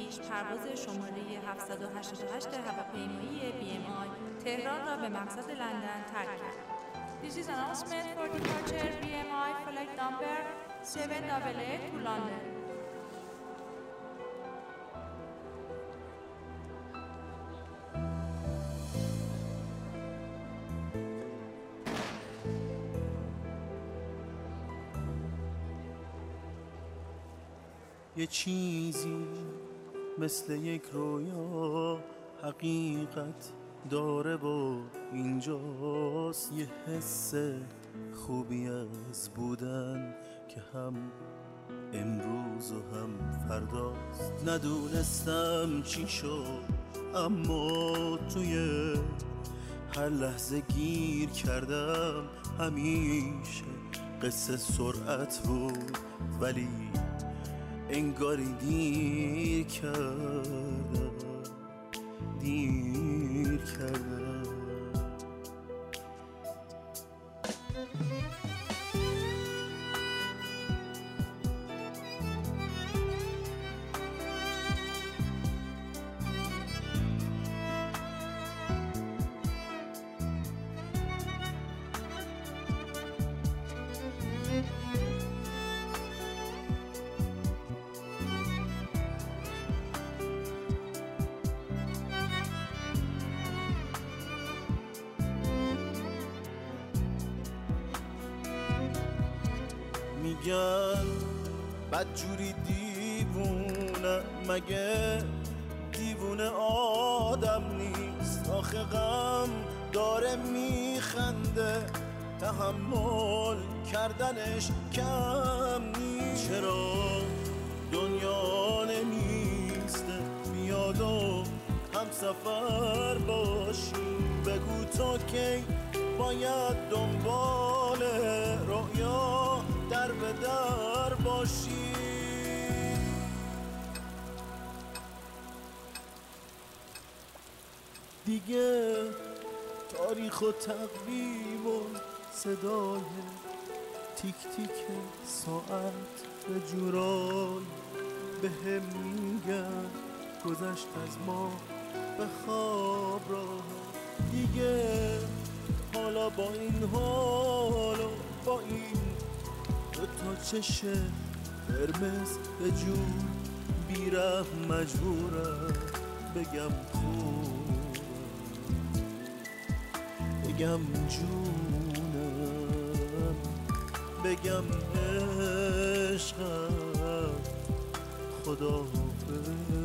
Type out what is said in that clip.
پرواز شماره 788 هواپیمایی BMI تهران را به مقصد لندن ترک کرد. This is announcement for departure BMI flight number 788 to London. یه چیزی مثل یک رویا حقیقت داره و اینجاست، یه حس خوبی از بودن که هم امروز و هم فرداست. ندونستم چی شد اما توی هر لحظه گیر کردم. همیشه قصه سرعت بود ولی انگاری دیر کردم. میگن بدجوری دیوونه، مگه دیوونه آدم نیست؟ آخه غم داره میخنده، تحمل کردنش کم نیست. چرا دنیا نمیسته بیاد و همسفر باشیم؟ بگو تا کی باید دنبال رؤیا در به در باشی. دیگه تاریخ و تقویم و صدای تیک تیک ساعت به جورای به هم میگن گذشت از ما به خواب راه. دیگه حالا با این حال و با این دوتا چشه قرمز به جون بیرحم مجبورم بگم خوب، بگم جونم، بگم عشقم، خداحافظ.